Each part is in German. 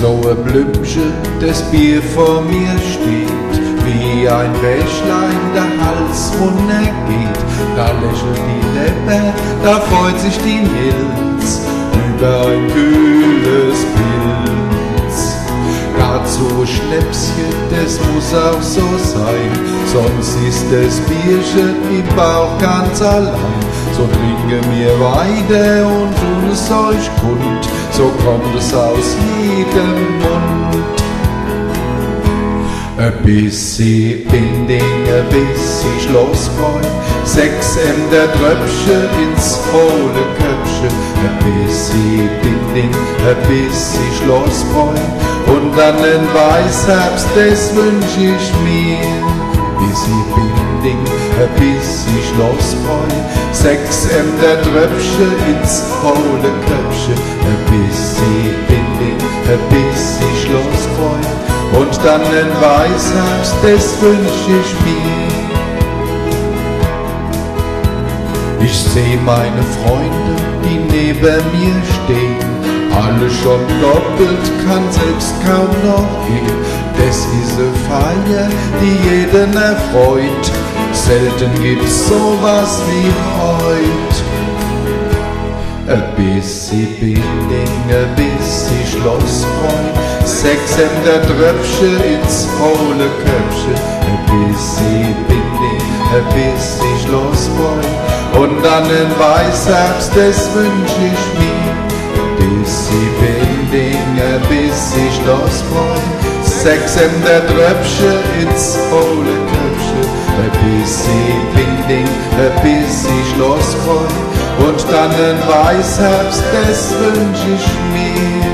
So ein Blümchen, das Bier vor mir steht, wie ein Bächlein der Hals runtergeht. Da lächelt die Lippe, da freut sich die Milz über ein kühles Pilz. Grad so Schnäpschen, das muss auch so sein, sonst ist das Bierchen im Bauch ganz allein. So trinke mir weiter und tun es euch kund, so kommt es aus jedem Mund. Ein bisschen Binding, ein bisschen Schlossbräu, 6 Emder Tröpfchen ins hohle Köpfchen. Ein bisschen Binding, ein bisschen Schlossbräu und dann ein Weißherbst, das wünsch ich mir. Ein bisschen Binding, ein bisschen Schlossbräu, 6 Emder Tröpfchen ins hohle Köpfchen. Ein bisschen Binding, ein bisschen Schlossbräu und dann ein Weißherbst, das wünsch ich mir. Ich seh meine Freunde, die neben mir stehen, alle schon doppelt, kann selbst kaum noch gehen. Das ist eine Feier, die jeden erfreut, selten gibt's sowas wie heut. Ein bisschen Binding, ein bisschen Schlossbräu, 6 Emder Tröpfchen ins hohle Köpfchen. Ein bisschen Binding, ein bisschen Schlossbräu und dann ein Weißherbst, das wünsch ich mir. Ein bisschen Binding, ein bisschen Schlossbräu, 6 Emder Tröpfchen ins hohle Köpfchen. Ein bisschen Binding, ein bisschen Schlossbräu und dann ein Weißherbst, das wünsch ich mir.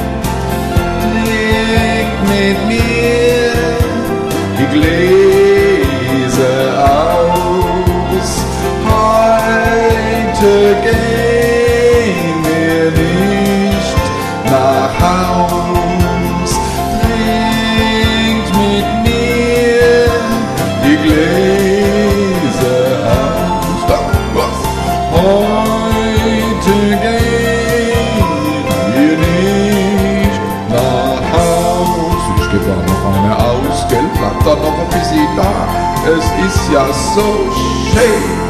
Leg mit mir die Gläser aus, heute gehen wir nicht nach Haus. Trinkt mit mir die Gläser aus. Heute gehen wir nicht nach Haus. Ich geb auch noch eine aus, Geld bleibt da noch ein bisschen da. Es ist ja so schön.